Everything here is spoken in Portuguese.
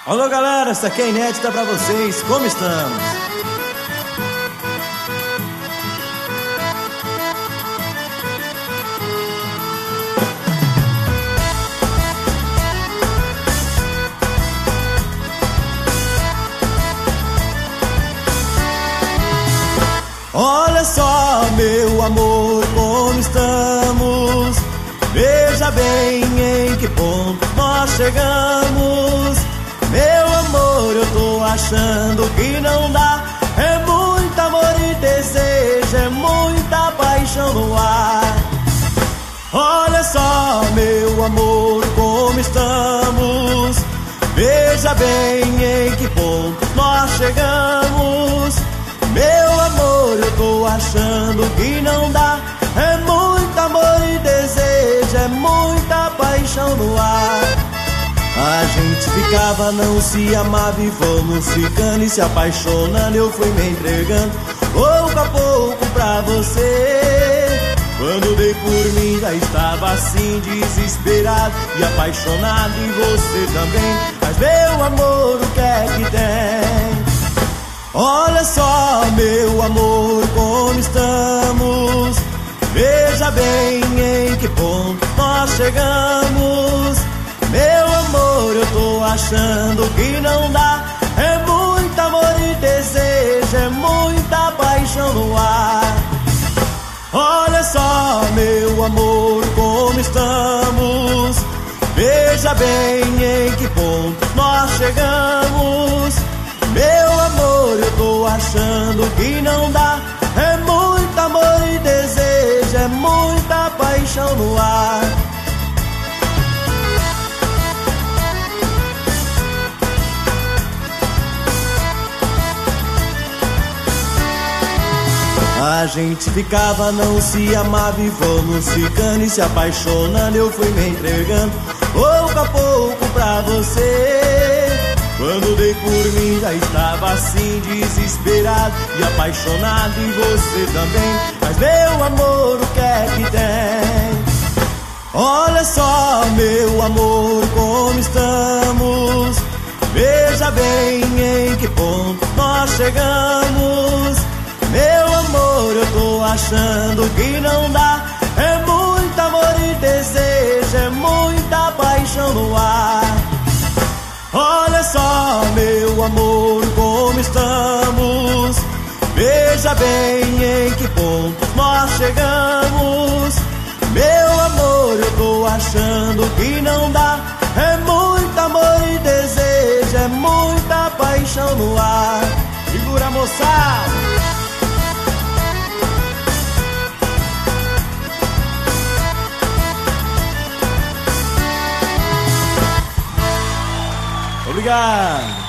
Alô galera, essa aqui é inédita pra vocês, como estamos? Olha só, meu amor, como estamos. Veja bem em que ponto nós chegamos. Meu amor, eu tô achando que não dá. É muito amor e desejo, é muita paixão no ar. Olha só, meu amor, como estamos. Veja bem em que ponto nós chegamos. Meu amor, eu tô achando que não dá. É muito amor e desejo, é muita paixão no ar. A gente ficava, não se amava e fomos ficando e se apaixonando. Eu fui me entregando pouco a pouco pra você. Quando dei por mim já estava assim desesperado e apaixonado, e você também. Mas meu amor, o que é que tem? Olha só, meu amor, como estamos. Veja bem em que ponto nós chegamos. Meu amor, eu tô achando que não dá. É muito amor e desejo, é muita paixão no ar. Olha só, meu amor, como estamos. Veja bem em que ponto nós chegamos. Meu amor, eu tô achando que não dá. É muito amor e desejo, é muita paixão no ar. A gente ficava, não se amava e fomos ficando e se apaixonando. Eu fui me entregando pouco a pouco pra você. Quando dei por mim já estava assim desesperado e apaixonado, e você também. Mas meu amor, o que é que tem? Olha só, meu amor, como estamos. Veja bem em que ponto nós chegamos. Meu amor, eu tô achando que não dá. É muito amor e desejo, é muita paixão no ar. Olha só, meu amor, como estamos. Veja bem em que ponto nós chegamos. Meu amor, eu tô achando que não dá. É muito amor e desejo, é muita paixão no ar. Segura, moçada! Obrigado.